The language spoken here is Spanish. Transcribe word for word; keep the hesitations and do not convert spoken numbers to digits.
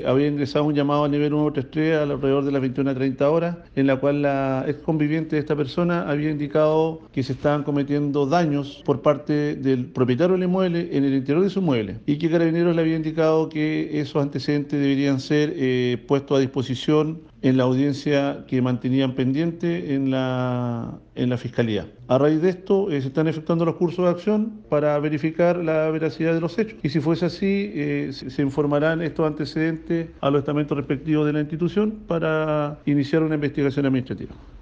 había ingresado un llamado a nivel ciento treinta y tres alrededor de las veintiuna treinta horas, en la cual la ex conviviente de esta persona había indicado que se estaban cometiendo daños por parte del propietario del inmueble en el interior de su inmueble y que Carabineros le había indicado que esos antecedentes deberían ser eh, puestos a disposición en la audiencia que mantenían pendiente en la, en la Fiscalía. A raíz de esto, eh, se están efectuando los cursos de acción para verificar la veracidad de los hechos. Y si fuese así, eh, se, se informarán estos antecedentes a los estamentos respectivos de la institución para iniciar una investigación administrativa.